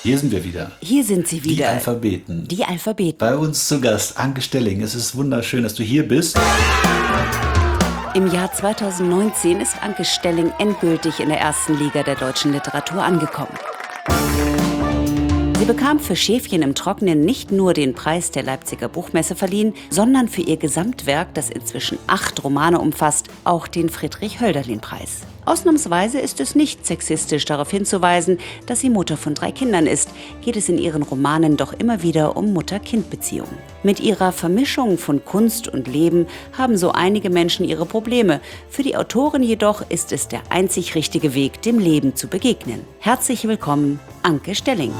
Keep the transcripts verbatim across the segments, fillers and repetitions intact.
Hier sind wir wieder. Hier sind sie wieder. Die Alphabeten. Die Alphabeten. Bei uns zu Gast Anke Stelling. Es ist wunderschön, dass du hier bist. Im Jahr zweitausendneunzehn ist Anke Stelling endgültig in der ersten Liga der deutschen Literatur angekommen. Sie bekam für Schäfchen im Trockenen nicht nur den Preis der Leipziger Buchmesse verliehen, sondern für ihr Gesamtwerk, das inzwischen acht Romane umfasst, auch den Friedrich-Hölderlin-Preis. Ausnahmsweise ist es nicht sexistisch, darauf hinzuweisen, dass sie Mutter von drei Kindern ist, geht es in ihren Romanen doch immer wieder um Mutter-Kind-Beziehungen. Mit ihrer Vermischung von Kunst und Leben haben so einige Menschen ihre Probleme. Für die Autorin jedoch ist es der einzig richtige Weg, dem Leben zu begegnen. Herzlich willkommen, Anke Stelling.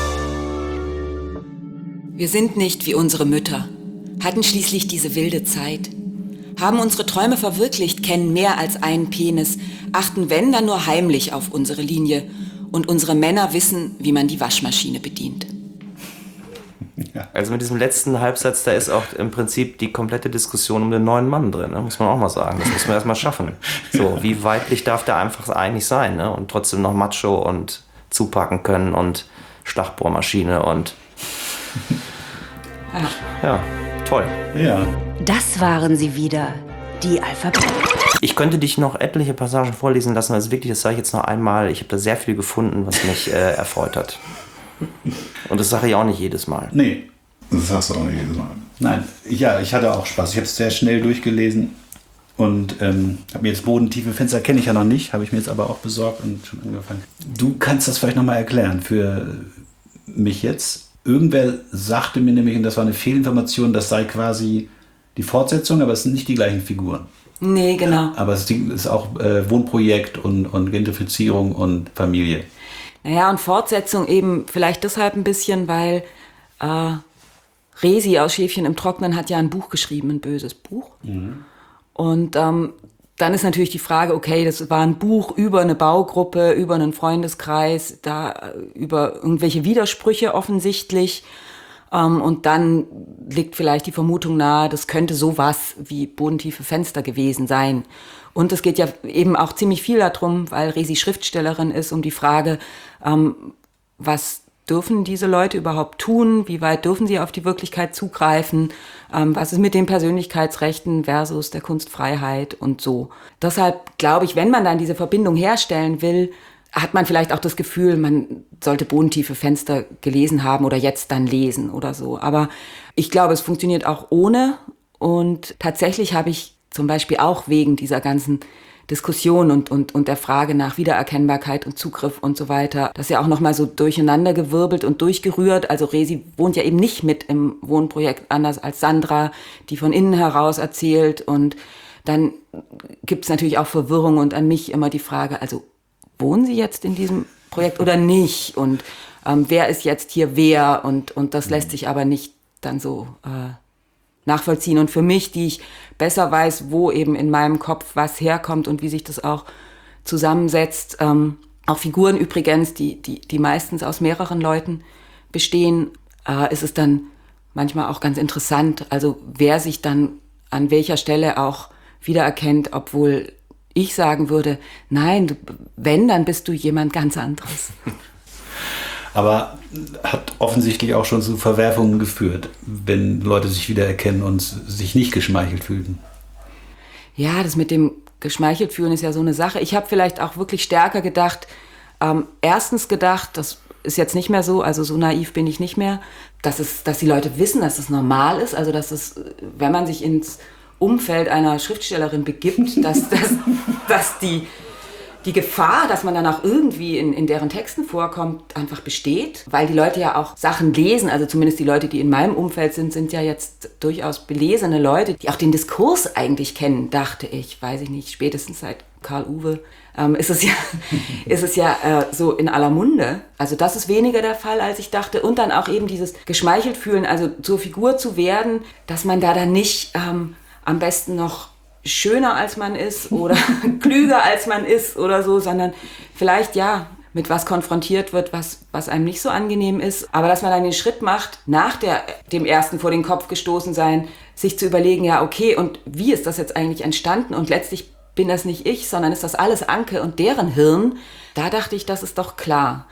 Wir sind nicht wie unsere Mütter, hatten schließlich diese wilde Zeit, haben unsere Träume verwirklicht, kennen mehr als einen Penis, achten wenn dann nur heimlich auf unsere Linie und unsere Männer wissen, wie man die Waschmaschine bedient. Ja. Also mit diesem letzten Halbsatz, da ist auch im Prinzip die komplette Diskussion um den neuen Mann drin, ne? Muss man auch mal sagen. Das muss man erst mal schaffen. So, wie weiblich darf der einfach eigentlich sein, ne? Und trotzdem noch Macho und zupacken können und Schlagbohrmaschine und Ja. ja, toll. Ja. Das waren sie wieder, die Alphabeten. Ich könnte dich noch etliche Passagen vorlesen lassen, also wirklich, das sage ich jetzt noch einmal. Ich habe da sehr viel gefunden, was mich äh, erfreut hat. Und das sage ich auch nicht jedes Mal. Nee, das sagst du auch nicht jedes Mal. Nein, ja, ich hatte auch Spaß. Ich habe es sehr schnell durchgelesen und ähm, habe mir jetzt bodentiefe Fenster, kenne ich ja noch nicht, habe ich mir jetzt aber auch besorgt und schon angefangen. Du kannst das vielleicht nochmal erklären für mich jetzt. Irgendwer sagte mir nämlich, und das war eine Fehlinformation, das sei quasi die Fortsetzung, aber es sind nicht die gleichen Figuren. Nee, genau. Aber es ist auch äh, Wohnprojekt und, und Gentrifizierung und Familie. Naja, und Fortsetzung eben vielleicht deshalb ein bisschen, weil äh, Resi aus Schäfchen im Trocknen hat ja ein Buch geschrieben, ein böses Buch. Mhm. Und ähm, dann ist natürlich die Frage, okay, das war ein Buch über eine Baugruppe, über einen Freundeskreis, da über irgendwelche Widersprüche offensichtlich. Ähm, und dann liegt vielleicht die Vermutung nahe, das könnte sowas wie bodentiefe Fenster gewesen sein. Und es geht ja eben auch ziemlich viel darum, weil Resi Schriftstellerin ist, um die Frage, ähm, was dürfen diese Leute überhaupt tun? Wie weit dürfen sie auf die Wirklichkeit zugreifen? Ähm, was ist mit den Persönlichkeitsrechten versus der Kunstfreiheit und so? Deshalb glaube ich, wenn man dann diese Verbindung herstellen will, hat man vielleicht auch das Gefühl, man sollte bodentiefe Fenster gelesen haben oder jetzt dann lesen oder so. Aber ich glaube, es funktioniert auch ohne. Und tatsächlich habe ich zum Beispiel auch wegen dieser ganzen Diskussion und, und, und der Frage nach Wiedererkennbarkeit und Zugriff und so weiter, das ist ja auch nochmal so durcheinandergewirbelt und durchgerührt. Also Resi wohnt ja eben nicht mit im Wohnprojekt, anders als Sandra, die von innen heraus erzählt. Und dann gibt es natürlich auch Verwirrung und an mich immer die Frage, also wohnen Sie jetzt in diesem Projekt oder nicht? Und ähm, wer ist jetzt hier wer? Und, und das lässt sich aber nicht dann so äh, nachvollziehen. Und für mich, die ich besser weiß, wo eben in meinem Kopf was herkommt und wie sich das auch zusammensetzt, ähm, auch Figuren übrigens, die, die, die meistens aus mehreren Leuten bestehen, äh, ist es dann manchmal auch ganz interessant, also wer sich dann an welcher Stelle auch wiedererkennt, obwohl ich sagen würde, nein, du, wenn, dann bist du jemand ganz anderes. Aber hat offensichtlich auch schon zu Verwerfungen geführt, wenn Leute sich wiedererkennen und sich nicht geschmeichelt fühlen. Ja, das mit dem geschmeichelt fühlen ist ja so eine Sache. Ich habe vielleicht auch wirklich stärker gedacht, ähm, erstens gedacht, das ist jetzt nicht mehr so, also so naiv bin ich nicht mehr, dass, es, dass die Leute wissen, dass es normal ist, also dass es, wenn man sich ins Umfeld einer Schriftstellerin begibt, dass, dass, dass die, die Gefahr, dass man dann auch irgendwie in, in deren Texten vorkommt, einfach besteht. Weil die Leute ja auch Sachen lesen, also zumindest die Leute, die in meinem Umfeld sind, sind ja jetzt durchaus belesene Leute, die auch den Diskurs eigentlich kennen, dachte ich, weiß ich nicht, spätestens seit Karl Uwe, ähm, ist es ja, ist es ja äh, so in aller Munde. Also das ist weniger der Fall, als ich dachte. Und dann auch eben dieses geschmeichelt fühlen, also zur Figur zu werden, dass man da dann nicht ähm, am besten noch schöner als man ist oder klüger als man ist oder so, sondern vielleicht ja mit was konfrontiert wird, was, was einem nicht so angenehm ist. Aber dass man dann den Schritt macht, nach der, dem ersten vor den Kopf gestoßen sein, sich zu überlegen, ja okay, und wie ist das jetzt eigentlich entstanden? Und letztlich bin das nicht ich, sondern ist das alles Anke und deren Hirn. Da dachte ich, das ist doch klar.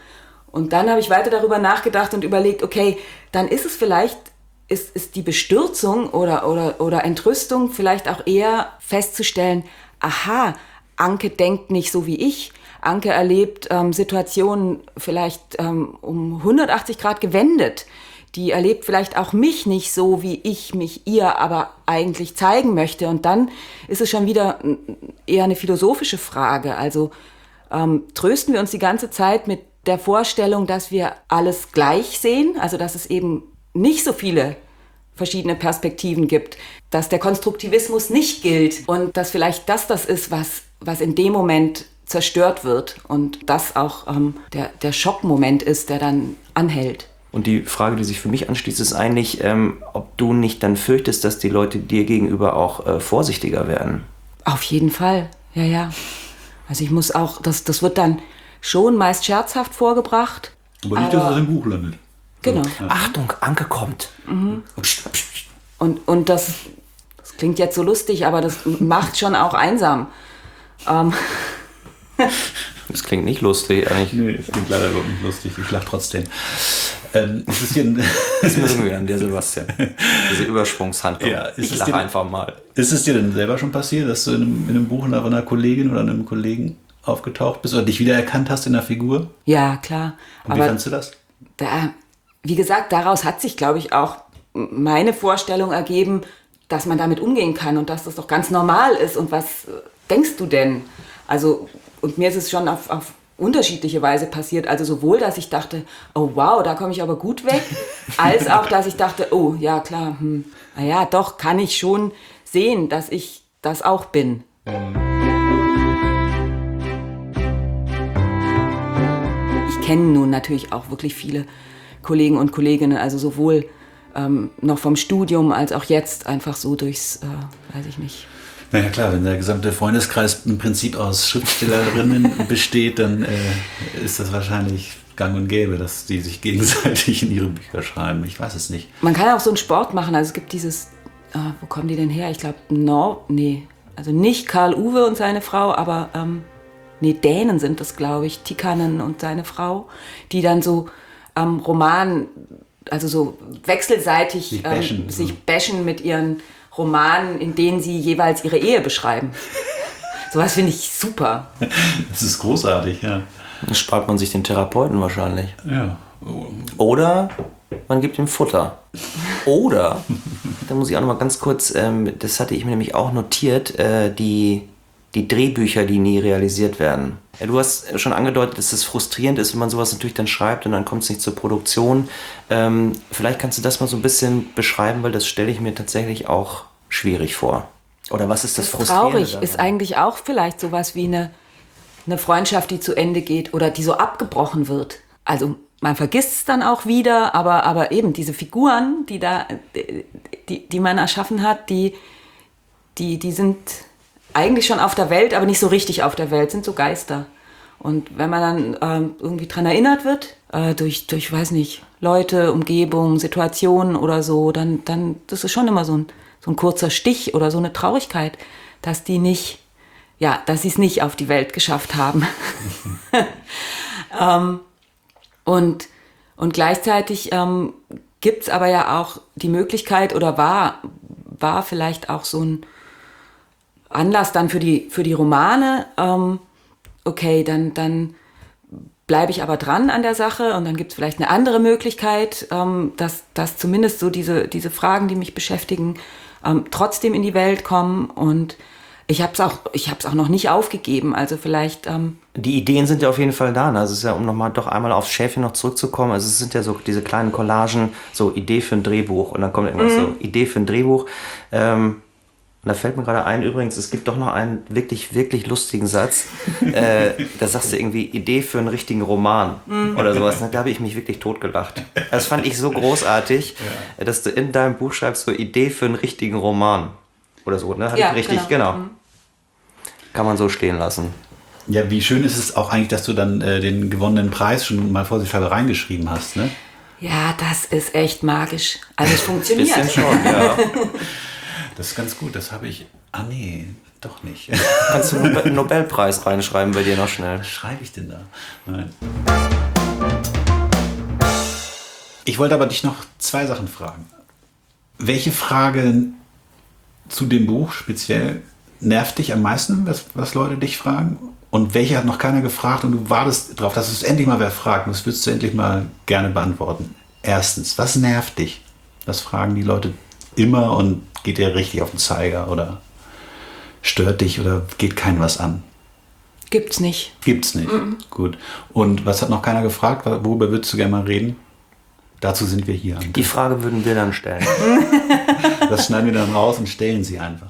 Und dann habe ich weiter darüber nachgedacht und überlegt, okay, dann ist es vielleicht, ist, ist die Bestürzung oder, oder, oder Entrüstung vielleicht auch eher festzustellen, aha, Anke denkt nicht so wie ich. Anke erlebt ähm, Situationen vielleicht ähm, um hundertachtzig Grad gewendet. Die erlebt vielleicht auch mich nicht so, wie ich mich ihr aber eigentlich zeigen möchte. Und dann ist es schon wieder eher eine philosophische Frage. Also ähm, trösten wir uns die ganze Zeit mit der Vorstellung, dass wir alles gleich sehen, also dass es eben nicht so viele verschiedene Perspektiven gibt, dass der Konstruktivismus nicht gilt und dass vielleicht das das ist, was, was in dem Moment zerstört wird und das auch ähm, der, der Schockmoment ist, der dann anhält. Und die Frage, die sich für mich anschließt, ist eigentlich, ähm, ob du nicht dann fürchtest, dass die Leute dir gegenüber auch äh, vorsichtiger werden. Auf jeden Fall, ja, ja. Also ich muss auch, das, das wird dann schon meist scherzhaft vorgebracht. Aber nicht, dass es im Buch landet. Genau. Ja. Achtung, Anke kommt. Mhm. Und, und das, das klingt jetzt so lustig, aber das macht schon auch einsam. Ähm. Das klingt nicht lustig eigentlich. Nee, das klingt leider überhaupt nicht lustig. Ich lache trotzdem. Ähm, ist es dir das mögen wir an dir, Sebastian. Diese Übersprungshandlung. Ja, ich lache einfach mal. Ist es dir denn selber schon passiert, dass du in einem, in einem Buch nach einer Kollegin oder einem Kollegen aufgetaucht bist oder dich wiedererkannt hast in der Figur? Ja, klar. Und wie fandst du das? Da, wie gesagt, daraus hat sich, glaube ich, auch meine Vorstellung ergeben, dass man damit umgehen kann und dass das doch ganz normal ist. Und was denkst du denn? Also, und mir ist es schon auf, auf unterschiedliche Weise passiert. Also sowohl, dass ich dachte, oh wow, da komme ich aber gut weg, als auch, dass ich dachte, oh ja klar, hm, naja, doch kann ich schon sehen, dass ich das auch bin. Ich kenne nun natürlich auch wirklich viele Kollegen und Kolleginnen, also sowohl ähm, noch vom Studium als auch jetzt einfach so durchs, äh, weiß ich nicht. Naja klar, wenn der gesamte Freundeskreis im Prinzip aus Schriftstellerinnen besteht, dann äh, ist das wahrscheinlich gang und gäbe, dass die sich gegenseitig in ihre Bücher schreiben. Ich weiß es nicht. Man kann auch so einen Sport machen. Also es gibt dieses, äh, wo kommen die denn her? Ich glaube, Nord, nee, also nicht Karl Uwe und seine Frau, aber ähm, nee, Dänen sind das, glaube ich, Tikkanen und seine Frau, die dann so ähm, Roman, also so wechselseitig sich bashen, ähm, sich bashen mit ihren Romanen, in denen sie jeweils ihre Ehe beschreiben. Sowas finde ich super. Das ist großartig, ja. Dann spart man sich den Therapeuten wahrscheinlich. Ja. Oder man gibt ihm Futter. Oder, da muss ich auch noch mal ganz kurz, ähm, das hatte ich mir nämlich auch notiert, äh, die, die Drehbücher, die nie realisiert werden. Ja, du hast schon angedeutet, dass es frustrierend ist, wenn man sowas natürlich dann schreibt und dann kommt es nicht zur Produktion. Ähm, vielleicht kannst du das mal so ein bisschen beschreiben, weil das stelle ich mir tatsächlich auch schwierig vor. Oder was ist das, das Frustrierende traurig daran? Ist eigentlich auch vielleicht sowas wie eine, eine Freundschaft, die zu Ende geht oder die so abgebrochen wird. Also man vergisst es dann auch wieder, aber, aber eben diese Figuren, die, da, die, die man erschaffen hat, die, die, die sind eigentlich schon auf der Welt, aber nicht so richtig auf der Welt, sind so Geister. Und wenn man dann ähm, irgendwie dran erinnert wird, äh, durch, durch, weiß nicht, Leute, Umgebung, Situationen oder so, dann, dann das ist schon immer so ein, so ein kurzer Stich oder so eine Traurigkeit, dass die nicht, ja, dass sie es nicht auf die Welt geschafft haben. ähm, und, und gleichzeitig ähm, gibt es aber ja auch die Möglichkeit oder war, war vielleicht auch so ein Anlass dann für die, für die Romane, ähm, okay, dann, dann bleibe ich aber dran an der Sache und dann gibt es vielleicht eine andere Möglichkeit, ähm, dass, dass zumindest so diese, diese Fragen, die mich beschäftigen, ähm, trotzdem in die Welt kommen und ich habe es auch, ich habe es auch noch nicht aufgegeben, also vielleicht... Ähm die Ideen sind ja auf jeden Fall da, ne? Also es ist ja, um nochmal doch einmal aufs Schäfchen noch zurückzukommen, also es sind ja so diese kleinen Collagen, so Idee für ein Drehbuch und dann kommt irgendwas mhm. so, Idee für ein Drehbuch, ähm, und da fällt mir gerade ein, übrigens, es gibt doch noch einen wirklich, wirklich lustigen Satz. äh, da sagst du irgendwie Idee für einen richtigen Roman mm. oder sowas. Da habe ich mich wirklich totgelacht. Das fand ich so großartig, ja. dass du in deinem Buch schreibst, so Idee für einen richtigen Roman. Oder so, ne? Hat ja, ich richtig, genau. genau. Mm. Kann man so stehen lassen. Ja, wie schön ist es auch eigentlich, dass du dann äh, den gewonnenen Preis schon mal vorsichtshalber reingeschrieben hast, ne? Ja, das ist echt magisch. Also es funktioniert. Bisschen schon, ja. Das ist ganz gut, das habe ich... Ah nee, doch nicht. Kannst du einen Nobelpreis reinschreiben bei dir noch schnell? Was schreibe ich denn da? Nein. Ich wollte aber dich noch zwei Sachen fragen. Welche Frage zu dem Buch speziell nervt dich am meisten, was, was Leute dich fragen? Und welche hat noch keiner gefragt und du wartest darauf, dass es endlich mal wer fragt und das würdest du endlich mal gerne beantworten? Erstens, was nervt dich? Das fragen die Leute immer und geht dir richtig auf den Zeiger oder stört dich oder geht keinem was an? Gibt's nicht. Gibt's nicht. Mhm. Gut. Und was hat noch keiner gefragt? Worüber würdest du gerne mal reden? Dazu sind wir hier. Die Frage würden wir dann stellen. Das schneiden wir dann raus und stellen sie einfach.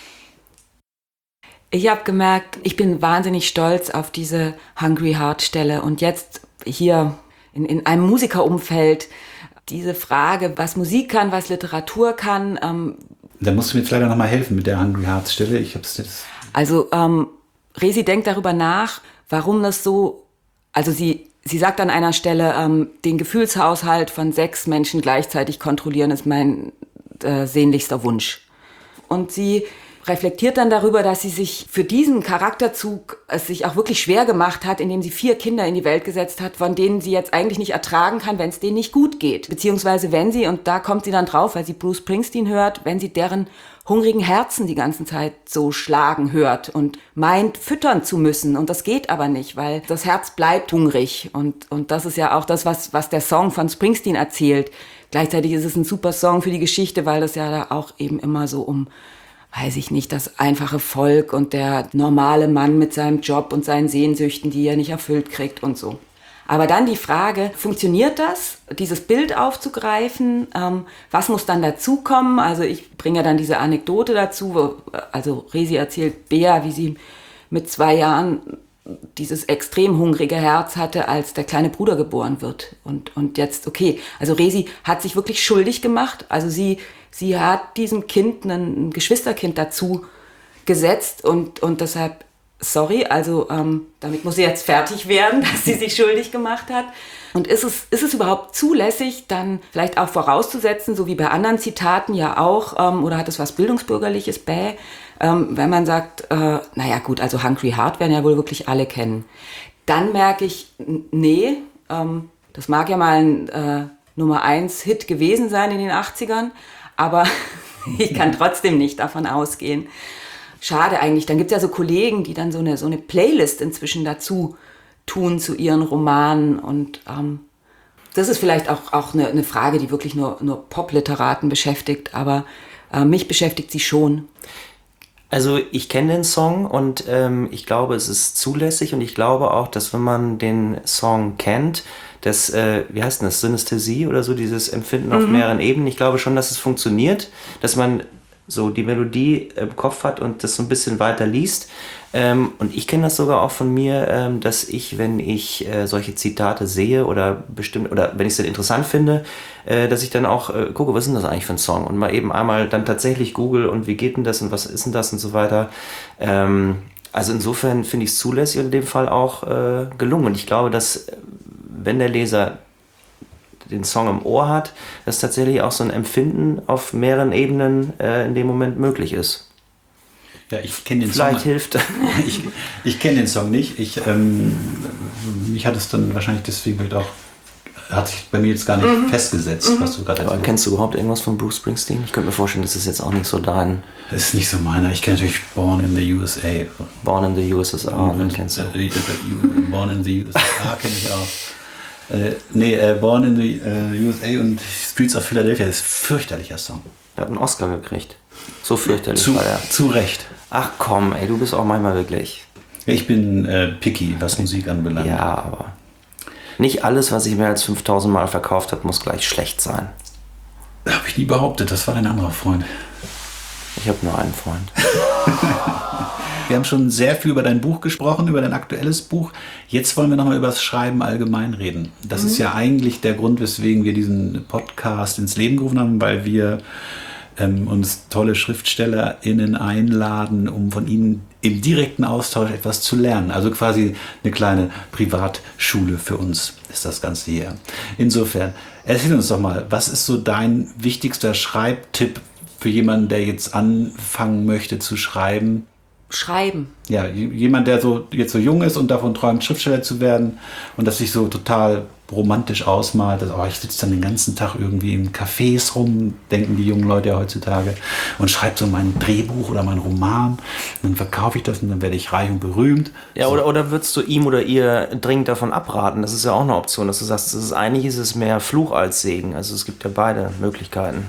Ich habe gemerkt, ich bin wahnsinnig stolz auf diese Hungry Heart Stelle. Und jetzt hier in, in einem Musikerumfeld diese Frage, was Musik kann, was Literatur kann. Ähm, da musst du mir jetzt leider noch mal helfen mit der Hungry Heart Stelle. Ich hab's jetzt. Also ähm, Resi denkt darüber nach, warum das so, also sie, sie sagt an einer Stelle, ähm, den Gefühlshaushalt von sechs Menschen gleichzeitig kontrollieren ist mein äh, sehnlichster Wunsch. Und sie reflektiert dann darüber, dass sie sich für diesen Charakterzug es sich auch wirklich schwer gemacht hat, indem sie vier Kinder in die Welt gesetzt hat, von denen sie jetzt eigentlich nicht ertragen kann, wenn es denen nicht gut geht. Beziehungsweise wenn sie, und da kommt sie dann drauf, weil sie Bruce Springsteen hört, wenn sie deren hungrigen Herzen die ganze Zeit so schlagen hört und meint, füttern zu müssen. Und das geht aber nicht, weil das Herz bleibt hungrig. Und, und das ist ja auch das, was, was der Song von Springsteen erzählt. Gleichzeitig ist es ein super Song für die Geschichte, weil das ja da auch eben immer so um, weiß ich nicht, das einfache Volk und der normale Mann mit seinem Job und seinen Sehnsüchten, die er nicht erfüllt kriegt und so. Aber dann die Frage, funktioniert das, dieses Bild aufzugreifen? Ähm, was muss dann dazukommen? Also ich bringe dann diese Anekdote dazu, wo, also Resi erzählt Bea, wie sie mit zwei Jahren dieses extrem hungrige Herz hatte, als der kleine Bruder geboren wird. Und, und jetzt, okay, also Resi hat sich wirklich schuldig gemacht. Also sie, sie hat diesem Kind ein Geschwisterkind dazu gesetzt und, und deshalb, sorry, also ähm, damit muss sie jetzt fertig werden, dass sie sich schuldig gemacht hat. Und ist es, ist es überhaupt zulässig, dann vielleicht auch vorauszusetzen, so wie bei anderen Zitaten ja auch, ähm, oder hat es was Bildungsbürgerliches, bäh, ähm, wenn man sagt, äh, naja gut, also Hungry Heart werden ja wohl wirklich alle kennen. Dann merke ich, nee, ähm, das mag ja mal ein äh, Nummer eins Hit gewesen sein in den achtzigern, aber ich kann trotzdem nicht davon ausgehen. Schade eigentlich. Dann gibt es ja so Kollegen, die dann so eine, so eine Playlist inzwischen dazu tun zu ihren Romanen. Und ähm, das ist vielleicht auch, auch eine, eine Frage, die wirklich nur, nur Popliteraten beschäftigt. Aber äh, mich beschäftigt sie schon. Also ich kenne den Song und ähm, ich glaube, es ist zulässig. Und ich glaube auch, dass wenn man den Song kennt, das, äh, wie heißt denn das, Synästhesie oder so, dieses Empfinden mhm. auf mehreren Ebenen. Ich glaube schon, dass es funktioniert, dass man so die Melodie im Kopf hat und das so ein bisschen weiter liest. Ähm, und ich kenne das sogar auch von mir, ähm, dass ich, wenn ich äh, solche Zitate sehe oder bestimmt, oder wenn ich es dann interessant finde, äh, dass ich dann auch äh, gucke, was ist denn das eigentlich für ein Song? Und mal eben einmal dann tatsächlich google und wie geht denn das und was ist denn das und so weiter. Ähm, also insofern finde ich es zulässig und in dem Fall auch äh, gelungen. Und ich glaube, dass wenn der Leser den Song im Ohr hat, dass tatsächlich auch so ein Empfinden auf mehreren Ebenen äh, in dem Moment möglich ist. Ja, ich kenne den Vielleicht Song. hilft. ich ich kenne den Song nicht. Ich, ähm, mich hat es dann wahrscheinlich deswegen halt auch, hat sich bei mir jetzt gar nicht mhm. festgesetzt, mhm. was du gerade erzählst. Kennst du überhaupt irgendwas von Bruce Springsteen? Ich könnte mir vorstellen, das ist jetzt auch nicht so dein... Das ist nicht so meiner. Ich kenne natürlich Born in the U S A. Born in the U S A, und, dann kennst du. Äh, Born in the U S A kenne ich auch. Äh, nee, äh, Born in the äh, U S A und Streets of Philadelphia ist ein fürchterlicher Song. Er hat einen Oscar gekriegt. So fürchterlich zu, war er. Zu Recht. Ach komm, ey, du bist auch manchmal wirklich... Ich bin äh, picky, was Musik anbelangt. Ja, aber nicht alles, was ich mehr als fünftausend Mal verkauft habe, muss gleich schlecht sein. Habe ich nie behauptet, das war dein anderer Freund. Ich habe nur einen Freund. Wir haben schon sehr viel über dein Buch gesprochen, über dein aktuelles Buch. Jetzt wollen wir nochmal über das Schreiben allgemein reden. Das mhm. ist ja eigentlich der Grund, weswegen wir diesen Podcast ins Leben gerufen haben, weil wir ähm, uns tolle SchriftstellerInnen einladen, um von ihnen im direkten Austausch etwas zu lernen. Also quasi eine kleine Privatschule für uns ist das Ganze hier. Insofern, erzähl uns doch mal, was ist so dein wichtigster Schreibtipp für jemanden, der jetzt anfangen möchte zu schreiben? Schreiben. Ja, jemand, der so jetzt so jung ist und davon träumt, Schriftsteller zu werden und das sich so total romantisch ausmalt, dass, oh, ich sitze dann den ganzen Tag irgendwie in Cafés rum, denken die jungen Leute ja heutzutage, und schreibe so mein Drehbuch oder mein Roman, dann verkaufe ich das und dann werde ich reich und berühmt. Ja, so. oder, oder würdest du ihm oder ihr dringend davon abraten? Das ist ja auch eine Option, dass du sagst, das ist, eigentlich ist es mehr Fluch als Segen. Also es gibt ja beide Möglichkeiten.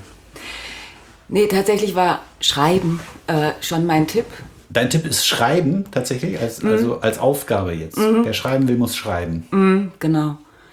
Nee, tatsächlich war Schreiben äh, schon mein Tipp. Dein Tipp ist Schreiben tatsächlich, als, mhm. also als Aufgabe jetzt. Mhm. Wer schreiben will, muss schreiben. Mhm, genau.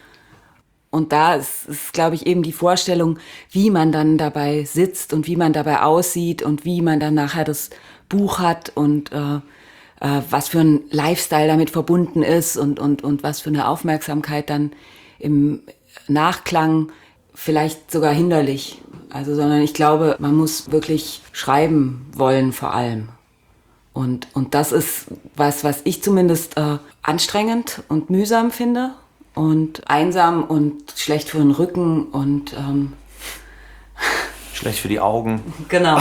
Und da ist, ist glaube ich, eben die Vorstellung, wie man dann dabei sitzt und wie man dabei aussieht und wie man dann nachher das Buch hat und äh, äh, was für ein Lifestyle damit verbunden ist und, und, und was für eine Aufmerksamkeit dann im Nachklang, vielleicht sogar hinderlich. Also, sondern ich glaube, man muss wirklich schreiben wollen vor allem. Und, und das ist was, was ich zumindest äh, anstrengend und mühsam finde und einsam und schlecht für den Rücken und ähm, schlecht für die Augen. Genau.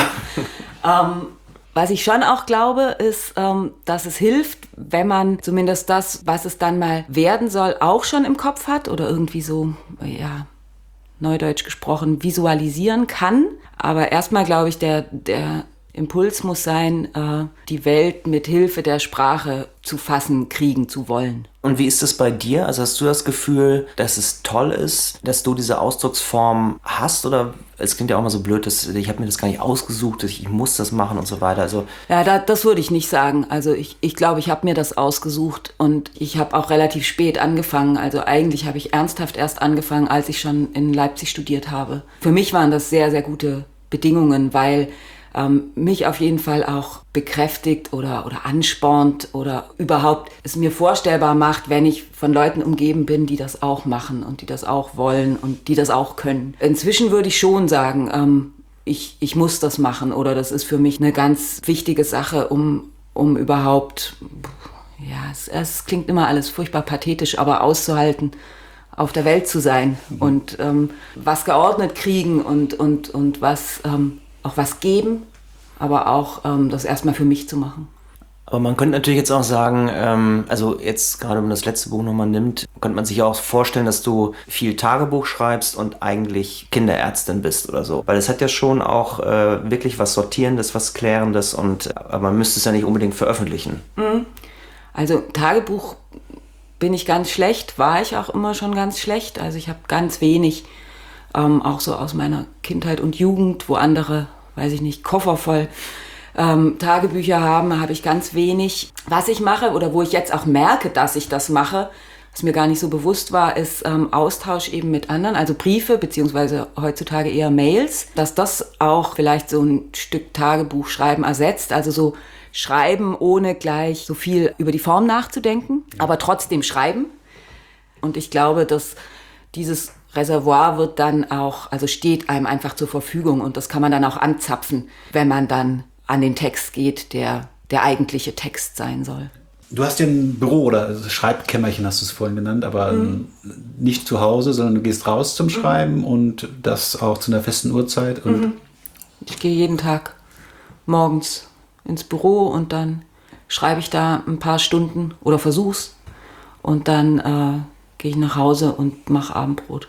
ähm, was ich schon auch glaube, ist, ähm, dass es hilft, wenn man zumindest das, was es dann mal werden soll, auch schon im Kopf hat oder irgendwie so, ja, neudeutsch gesprochen, visualisieren kann. Aber erstmal glaube ich, der, der Impuls muss sein, äh, die Welt mit Hilfe der Sprache zu fassen, kriegen zu wollen. Und wie ist das bei dir? Also hast du das Gefühl, dass es toll ist, dass du diese Ausdrucksform hast? Oder es klingt ja auch mal so blöd, dass ich habe mir das gar nicht ausgesucht, ich, ich muss das machen und so weiter. Also ja, da, das würde ich nicht sagen. Also ich, ich glaube, ich habe mir das ausgesucht und ich habe auch relativ spät angefangen. Also eigentlich habe ich ernsthaft erst angefangen, als ich schon in Leipzig studiert habe. Für mich waren das sehr, sehr gute Bedingungen, weil ähm, mich auf jeden Fall auch bekräftigt oder, oder anspornt oder überhaupt es mir vorstellbar macht, wenn ich von Leuten umgeben bin, die das auch machen und die das auch wollen und die das auch können. Inzwischen würde ich schon sagen, ähm, ich, ich muss das machen oder das ist für mich eine ganz wichtige Sache, um, um überhaupt, ja, es, es klingt immer alles furchtbar pathetisch, aber auszuhalten, auf der Welt zu sein mhm. und ähm, was geordnet kriegen und, und, und was, ähm, auch was geben, aber auch ähm, das erstmal für mich zu machen. Aber man könnte natürlich jetzt auch sagen, ähm, also jetzt gerade wenn man das letzte Buch nochmal nimmt, könnte man sich auch vorstellen, dass du viel Tagebuch schreibst und eigentlich Kinderärztin bist oder so. Weil es hat ja schon auch äh, wirklich was Sortierendes, was Klärendes und aber man müsste es ja nicht unbedingt veröffentlichen. Mhm. Also Tagebuch bin ich ganz schlecht, war ich auch immer schon ganz schlecht. Also ich habe ganz wenig, ähm, auch so aus meiner Kindheit und Jugend, wo andere, weiß ich nicht, Koffer voll ähm, Tagebücher haben, habe ich ganz wenig. Was ich mache oder wo ich jetzt auch merke, dass ich das mache, was mir gar nicht so bewusst war, ist ähm, Austausch eben mit anderen, also Briefe beziehungsweise heutzutage eher Mails, dass das auch vielleicht so ein Stück Tagebuch schreiben ersetzt, also so schreiben, ohne gleich so viel über die Form nachzudenken, aber trotzdem schreiben. Und ich glaube, dass dieses Reservoir wird dann auch, also steht einem einfach zur Verfügung und das kann man dann auch anzapfen, wenn man dann an den Text geht, der der eigentliche Text sein soll. Du hast ja ein Büro oder Schreibkämmerchen, hast du es vorhin genannt, aber mhm. nicht zu Hause, sondern du gehst raus zum Schreiben mhm. und das auch zu einer festen Uhrzeit. Und mhm. Ich gehe jeden Tag morgens ins Büro und dann schreibe ich da ein paar Stunden oder versuch's und dann äh, gehe ich nach Hause und mache Abendbrot.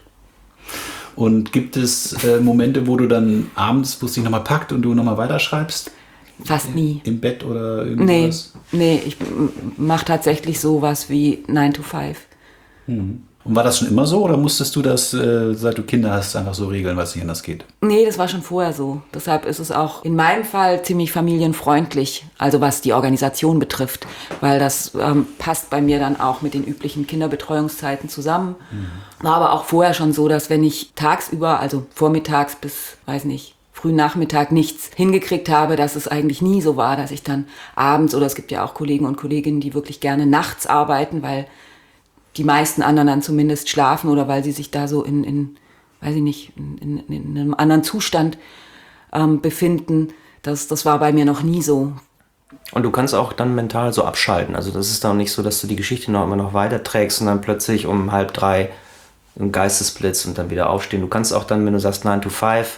Und gibt es äh, Momente, wo du dann abends, wo es dich nochmal packt und du nochmal weiterschreibst? Fast nie. Im Bett oder irgendwas? Nee, nee, ich mache tatsächlich sowas wie nine to five. Hm. Und war das schon immer so oder musstest du das, äh, seit du Kinder hast, einfach so regeln, weil es nicht anders geht? Nee, das war schon vorher so. Deshalb ist es auch in meinem Fall ziemlich familienfreundlich, also was die Organisation betrifft, weil das ähm, passt bei mir dann auch mit den üblichen Kinderbetreuungszeiten zusammen. Mhm. War aber auch vorher schon so, dass wenn ich tagsüber, also vormittags bis, weiß nicht, frühen Nachmittag nichts hingekriegt habe, dass es eigentlich nie so war, dass ich dann abends, oder es gibt ja auch Kollegen und Kolleginnen, die wirklich gerne nachts arbeiten, weil die meisten anderen dann zumindest schlafen oder weil sie sich da so in, in weiß ich nicht, in, in, in einem anderen Zustand ähm, befinden. Das, das war bei mir noch nie so. Und du kannst auch dann mental so abschalten. Also das ist dann nicht so, dass du die Geschichte noch immer noch weiterträgst und dann plötzlich um halb drei ein Geistesblitz und dann wieder aufstehen. Du kannst auch dann, wenn du sagst nine to five,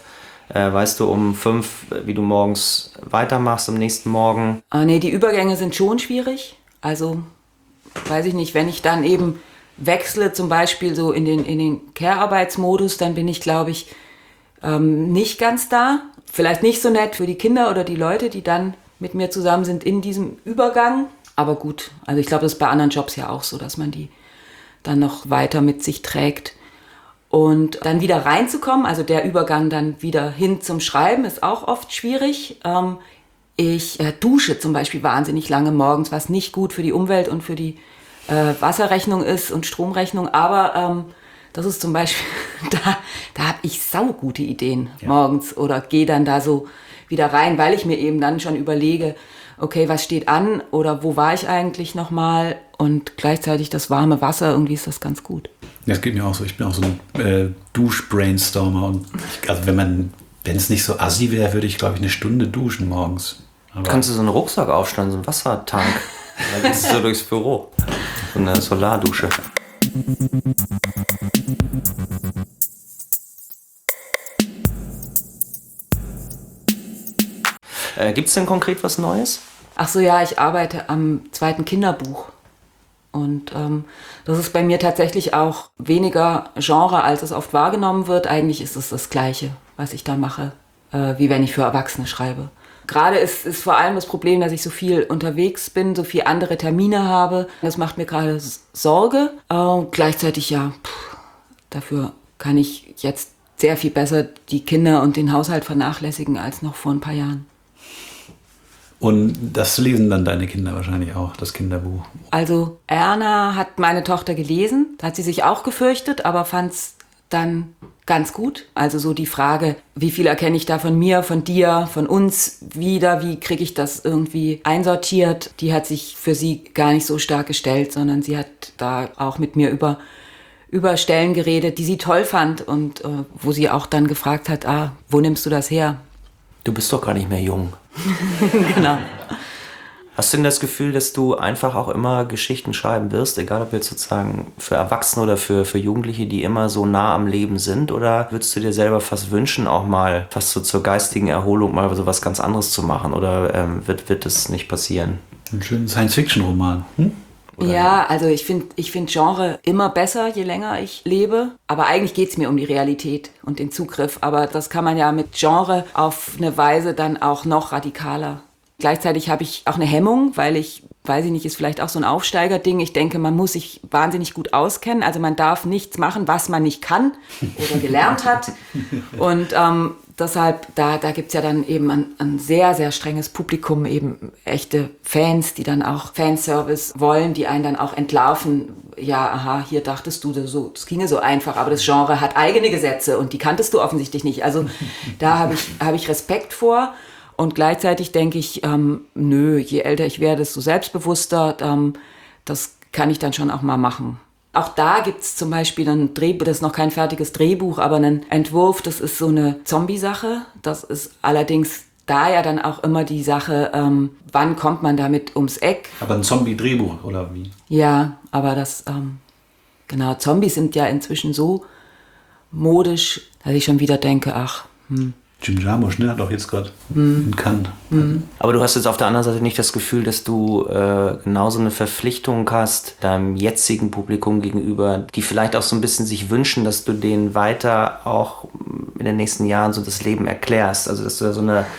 Äh, weißt du um fünf, wie du morgens weitermachst am nächsten Morgen? Ah, nee, die Übergänge sind schon schwierig. Also, weiß ich nicht, wenn ich dann eben wechsle, zum Beispiel so in den, in den Care-Arbeitsmodus, dann bin ich, glaube ich, ähm, nicht ganz da. Vielleicht nicht so nett für die Kinder oder die Leute, die dann mit mir zusammen sind in diesem Übergang. Aber gut, also ich glaube, das ist bei anderen Jobs ja auch so, dass man die dann noch weiter mit sich trägt. Und dann wieder reinzukommen, also der Übergang dann wieder hin zum Schreiben, ist auch oft schwierig. Ähm, ich äh, dusche zum Beispiel wahnsinnig lange morgens, was nicht gut für die Umwelt und für die äh, Wasserrechnung ist und Stromrechnung. Aber ähm, das ist zum Beispiel, da, da habe ich saugute Ideen ja. morgens oder gehe dann da so wieder rein, weil ich mir eben dann schon überlege, okay, was steht an oder wo war ich eigentlich nochmal und gleichzeitig das warme Wasser, irgendwie ist das ganz gut. Das geht mir auch so, ich bin auch so ein äh, Dusch-Brainstormer und ich, also wenn man, wenn es nicht so assi wäre, würde ich glaube ich eine Stunde duschen morgens. Aber kannst du so einen Rucksack aufstellen, so einen Wassertank, dann gehst du so durchs Büro, so eine Solardusche. Äh, Gibt es denn konkret was Neues? Ach so, ja, ich arbeite am zweiten Kinderbuch. Und ähm, das ist bei mir tatsächlich auch weniger Genre, als es oft wahrgenommen wird. Eigentlich ist es das Gleiche, was ich da mache, äh, wie wenn ich für Erwachsene schreibe. Gerade ist, ist vor allem das Problem, dass ich so viel unterwegs bin, so viele andere Termine habe. Das macht mir gerade Sorge. Äh, und gleichzeitig, ja, pff, dafür kann ich jetzt sehr viel besser die Kinder und den Haushalt vernachlässigen als noch vor ein paar Jahren. Und das lesen dann deine Kinder wahrscheinlich auch, das Kinderbuch. Also Erna hat meine Tochter gelesen, da hat sie sich auch gefürchtet, aber fand es dann ganz gut. Also so die Frage, wie viel erkenne ich da von mir, von dir, von uns wieder, wie kriege ich das irgendwie einsortiert, die hat sich für sie gar nicht so stark gestellt, sondern sie hat da auch mit mir über, über Stellen geredet, die sie toll fand und äh, wo sie auch dann gefragt hat, ah, wo nimmst du das her? Du bist doch gar nicht mehr jung. Genau. Hast du denn das Gefühl, dass du einfach auch immer Geschichten schreiben wirst, egal ob jetzt sozusagen für Erwachsene oder für, für Jugendliche, die immer so nah am Leben sind? Oder würdest du dir selber fast wünschen, auch mal fast so zur geistigen Erholung mal so was ganz anderes zu machen? Oder ähm, wird, wird das nicht passieren? Ein schöner Science-Fiction-Roman. Hm? Oder ja, also ich finde ich find Genre immer besser, je länger ich lebe. Aber eigentlich geht es mir um die Realität und den Zugriff. Aber das kann man ja mit Genre auf eine Weise dann auch noch radikaler. Gleichzeitig habe ich auch eine Hemmung, weil ich, weiß ich nicht, ist vielleicht auch so ein Aufsteigerding. Ich denke, man muss sich wahnsinnig gut auskennen. Also man darf nichts machen, was man nicht kann oder gelernt hat. Und ähm, deshalb, da, da gibt es ja dann eben ein, ein sehr, sehr strenges Publikum, eben echte Fans, die dann auch Fanservice wollen, die einen dann auch entlarven. Ja, aha, hier dachtest du, das, so, das ginge so einfach, aber das Genre hat eigene Gesetze und die kanntest du offensichtlich nicht. Also da habe ich, hab ich Respekt vor. Und gleichzeitig denke ich, ähm, nö, je älter ich werde, desto selbstbewusster, ähm, das kann ich dann schon auch mal machen. Auch da gibt es zum Beispiel ein Drehbuch, das ist noch kein fertiges Drehbuch, aber einen Entwurf, das ist so eine Zombie-Sache. Das ist allerdings da ja dann auch immer die Sache, ähm, wann kommt man damit ums Eck. Aber ein Zombie-Drehbuch, oder wie? Ja, aber das, ähm, genau, Zombies sind ja inzwischen so modisch, dass ich schon wieder denke, ach, hm. Jim Jarmusch, ne, hat auch jetzt gerade mm. in Cannes. Mm. Aber du hast jetzt auf der anderen Seite nicht das Gefühl, dass du äh, genauso eine Verpflichtung hast deinem jetzigen Publikum gegenüber, die vielleicht auch so ein bisschen sich wünschen, dass du denen weiter auch in den nächsten Jahren so das Leben erklärst. Also dass du da so eine...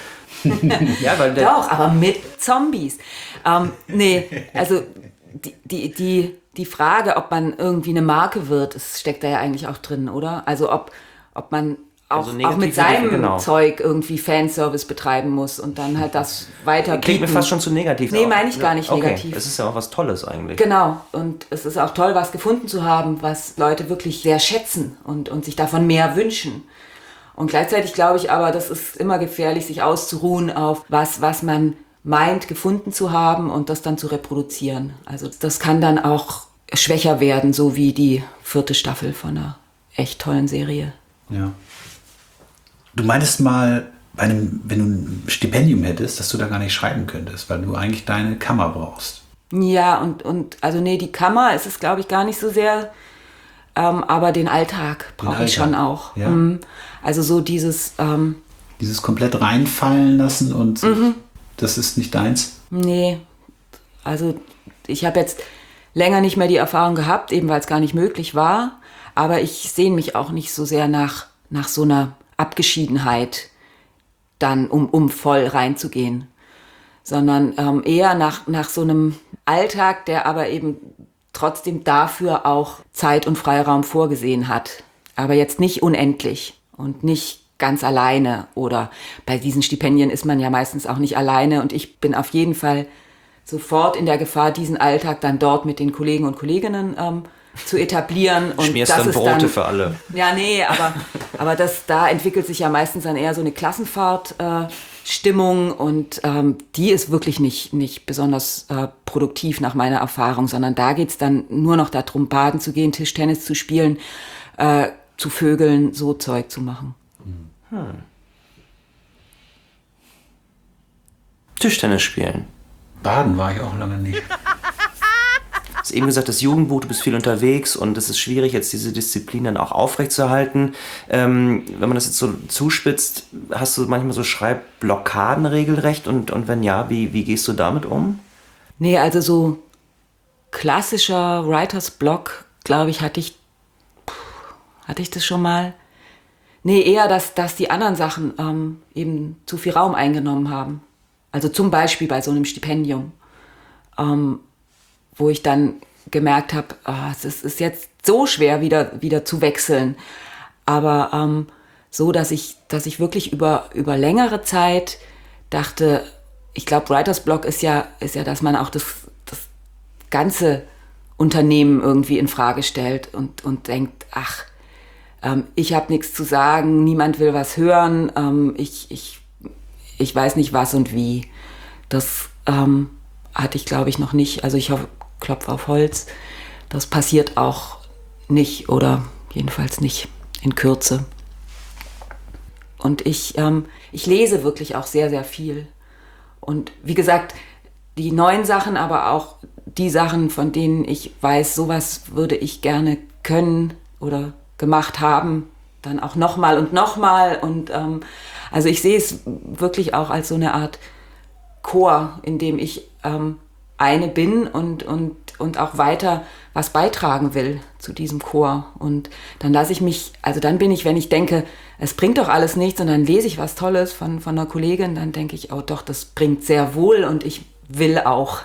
ja, weil doch, aber mit Zombies. Ähm, nee, also die, die, die, die Frage, ob man irgendwie eine Marke wird, das steckt da ja eigentlich auch drin, oder? Also ob, ob man... Auch, also auch mit seinem genau. Zeug irgendwie Fanservice betreiben muss und dann halt das weiter Klingt mir fast schon zu negativ. Nee, meine ich gar nicht okay. negativ. Das ist ja auch was Tolles eigentlich. Genau. Und es ist auch toll, was gefunden zu haben, was Leute wirklich sehr schätzen und, und sich davon mehr wünschen. Und gleichzeitig glaube ich aber, das ist immer gefährlich, sich auszuruhen auf was, was man meint, gefunden zu haben und das dann zu reproduzieren. Also das kann dann auch schwächer werden, so wie die vierte Staffel von einer echt tollen Serie. Ja. Du meintest mal, bei einem, wenn du ein Stipendium hättest, dass du da gar nicht schreiben könntest, weil du eigentlich deine Kammer brauchst. Ja, und, und also nee, die Kammer ist es, glaube ich, gar nicht so sehr, ähm, aber den Alltag brauche ich schon auch. Ja. Mhm. Also so dieses, ähm, Dieses komplett reinfallen lassen und mhm. das ist nicht deins? Nee, also ich habe jetzt länger nicht mehr die Erfahrung gehabt, eben weil es gar nicht möglich war. Aber ich sehne mich auch nicht so sehr nach, nach so einer Abgeschiedenheit, dann um, um voll reinzugehen. Sondern ähm, eher nach, nach so einem Alltag, der aber eben trotzdem dafür auch Zeit und Freiraum vorgesehen hat. Aber jetzt nicht unendlich und nicht ganz alleine. Oder bei diesen Stipendien ist man ja meistens auch nicht alleine. Und ich bin auf jeden Fall sofort in der Gefahr, diesen Alltag dann dort mit den Kollegen und Kolleginnen ähm, zu etablieren. Und schmierst das dann ist Brote dann, für alle. Ja, nee, aber, aber das, da entwickelt sich ja meistens dann eher so eine Klassenfahrt-Stimmung äh, und ähm, die ist wirklich nicht, nicht besonders äh, produktiv nach meiner Erfahrung, sondern da geht es dann nur noch darum, baden zu gehen, Tischtennis zu spielen, äh, zu vögeln, so Zeug zu machen. Hm. Tischtennis spielen. Baden war ich auch lange nicht. Du hast eben gesagt, das Jugendbuch, du bist viel unterwegs und es ist schwierig, jetzt diese Disziplin dann auch aufrechtzuerhalten. Ähm, wenn man das jetzt so zuspitzt, hast du manchmal so Schreibblockaden regelrecht und, und wenn ja, wie, wie gehst du damit um? Nee, also so klassischer Writers Block, glaube ich, hatte ich, hatte ich das schon mal. Nee, eher, dass, dass die anderen Sachen ähm, eben zu viel Raum eingenommen haben. Also zum Beispiel bei so einem Stipendium. Ähm, wo ich dann gemerkt habe, oh, es ist jetzt so schwer, wieder, wieder zu wechseln. Aber ähm, so, dass ich, dass ich wirklich über, über längere Zeit dachte, ich glaube, Writers Block ist ja, ist ja, dass man auch das, das ganze Unternehmen irgendwie in Frage stellt und, und denkt, ach, ähm, ich habe nichts zu sagen, niemand will was hören, ähm, ich, ich, ich weiß nicht was und wie. Das ähm, hatte ich, glaube ich, noch nicht. Also ich hoffe, Klopf auf Holz. Das passiert auch nicht oder jedenfalls nicht in Kürze. Und ich, ähm, ich lese wirklich auch sehr, sehr viel. Und wie gesagt, die neuen Sachen, aber auch die Sachen, von denen ich weiß, sowas würde ich gerne können oder gemacht haben, dann auch nochmal und nochmal. Und ähm, also ich sehe es wirklich auch als so eine Art Chor, in dem ich ähm, eine bin und, und, und auch weiter was beitragen will zu diesem Chor. Und dann lasse ich mich, also dann bin ich, wenn ich denke, es bringt doch alles nichts und dann lese ich was Tolles von, von einer Kollegin, dann denke ich, oh doch, das bringt sehr wohl und ich will auch.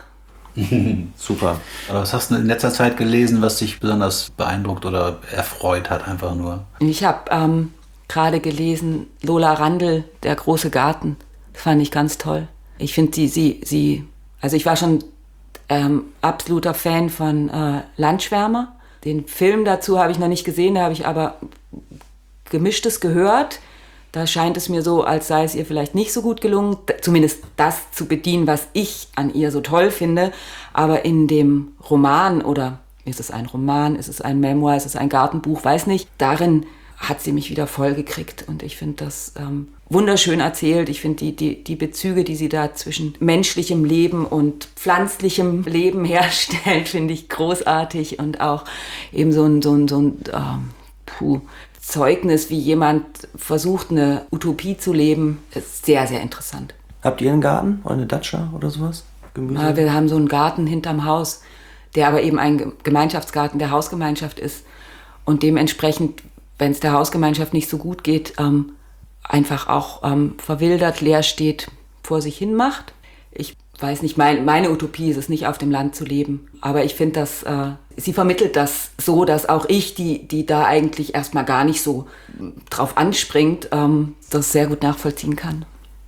Super. Aber was hast du in letzter Zeit gelesen, was dich besonders beeindruckt oder erfreut hat, einfach nur? Ich habe ähm, gerade gelesen, Lola Randl, Der große Garten. Das fand ich ganz toll. Ich finde sie, sie, sie, also ich war schon Ähm, absoluter Fan von äh, Landschwärmer. Den Film dazu habe ich noch nicht gesehen, da habe ich aber Gemischtes gehört. Da scheint es mir so, als sei es ihr vielleicht nicht so gut gelungen, zumindest das zu bedienen, was ich an ihr so toll finde. Aber in dem Roman, oder ist es ein Roman, ist es ein Memoir, ist es ein Gartenbuch, weiß nicht, darin hat sie mich wieder voll gekriegt. Und ich finde das ähm, wunderschön erzählt. Ich finde die, die, die Bezüge, die sie da zwischen menschlichem Leben und pflanzlichem Leben herstellt, finde ich großartig. Und auch eben so ein, so ein, so ein ähm, puh, Zeugnis, wie jemand versucht, eine Utopie zu leben, ist sehr, sehr interessant. Habt ihr einen Garten oder eine Datscha oder sowas? Gemüse? Ja, wir haben so einen Garten hinterm Haus, der aber eben ein Gemeinschaftsgarten der Hausgemeinschaft ist. Und dementsprechend, wenn es der Hausgemeinschaft nicht so gut geht, ähm, einfach auch ähm, verwildert, leer steht, vor sich hin macht. Ich weiß nicht, mein, meine Utopie ist es nicht, auf dem Land zu leben. Aber ich finde, dass äh, sie vermittelt das so, dass auch ich, die, die da eigentlich erstmal gar nicht so drauf anspringt, ähm, das sehr gut nachvollziehen kann.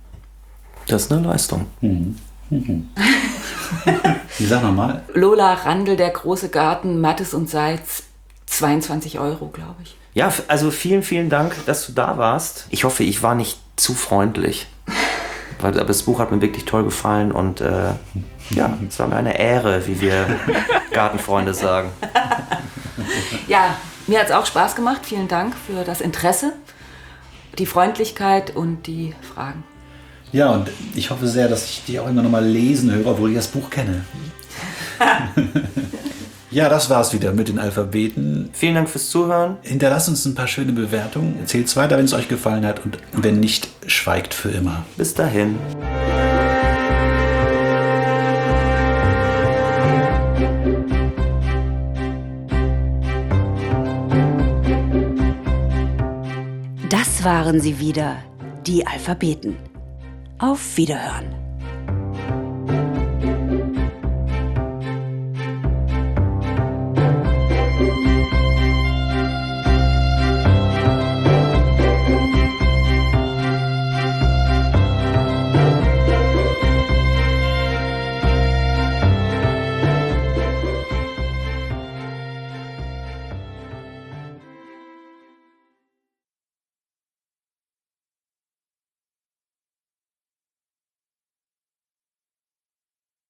Das ist eine Leistung. Mhm. Mhm. Wie sag nochmal? Lola Randl, Der große Garten, Mattes und Seitz, zweiundzwanzig Euro, glaube ich. Ja, also vielen, vielen Dank, dass du da warst. Ich hoffe, ich war nicht zu freundlich. Weil, aber das Buch hat mir wirklich toll gefallen und äh, ja, es war mir eine Ehre, wie wir Gartenfreunde sagen. Ja, mir hat es auch Spaß gemacht. Vielen Dank für das Interesse, die Freundlichkeit und die Fragen. Ja, und ich hoffe sehr, dass ich dich auch immer noch mal lesen höre, obwohl ich das Buch kenne. Ja, das war's wieder mit den Alphabeten. Vielen Dank fürs Zuhören. Hinterlasst uns ein paar schöne Bewertungen. Erzählt's weiter, wenn es euch gefallen hat. Und wenn nicht, schweigt für immer. Bis dahin. Das waren sie wieder, die Alphabeten. Auf Wiederhören.